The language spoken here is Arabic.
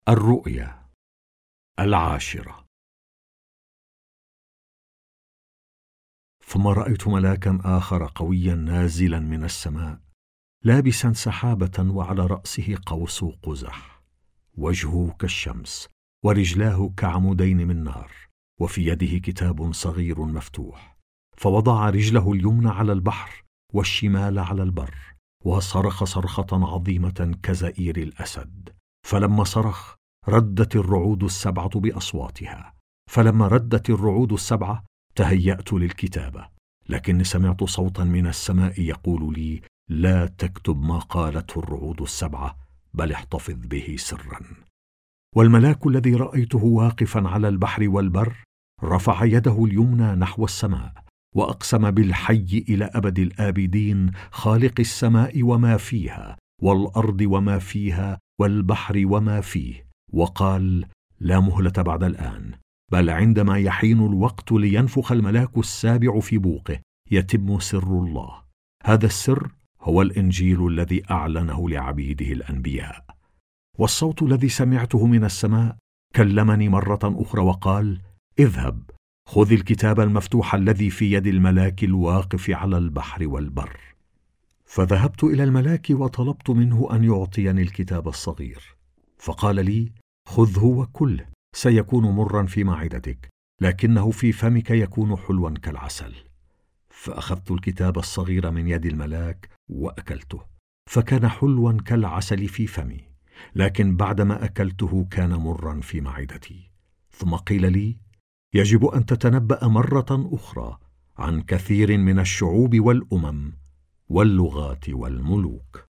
الرؤيا 10. ثم رأيت ملاكا آخر قويا نازلا من السماء، لابسا سحابة، وعلى رأسه قوس قزح، وجهه كالشمس، ورجلاه كعمودين من نار، وفي يده كتاب صغير مفتوح. فوضع رجله اليمنى على البحر والشمال على البر، وصرخ صرخة عظيمة كزئير الأسد. فلما صرخ ردت الرعود 7 بأصواتها. فلما ردت الرعود 7 تهيأت للكتابة، لكني سمعت صوتا من السماء يقول لي: لا تكتب ما قالته الرعود 7، بل احتفظ به سرا. والملاك الذي رأيته واقفا على البحر والبر رفع يده اليمنى نحو السماء، وأقسم بالحي إلى أبد الآبدين، خالق السماء وما فيها، والأرض وما فيها، والبحر وما فيه، وقال: لا مهلة بعد الآن، بل عندما يحين الوقت لينفخ الملاك السابع في بوقه يتم سر الله. هذا السر هو الإنجيل الذي أعلنه لعبيده الأنبياء. والصوت الذي سمعته من السماء كلمني مرة أخرى وقال: اذهب، خذ الكتاب المفتوح الذي في يد الملاك الواقف على البحر والبر. فذهبت إلى الملاك وطلبت منه أن يعطيني الكتاب الصغير، فقال لي: خذه وكله، سيكون مرا في معدتك، لكنه في فمك يكون حلوا كالعسل. فأخذت الكتاب الصغير من يد الملاك وأكلته، فكان حلوا كالعسل في فمي، لكن بعدما أكلته كان مرا في معدتي. ثم قيل لي: يجب أن تتنبأ مرة أخرى عن كثير من الشعوب والأمم واللغات والملوك.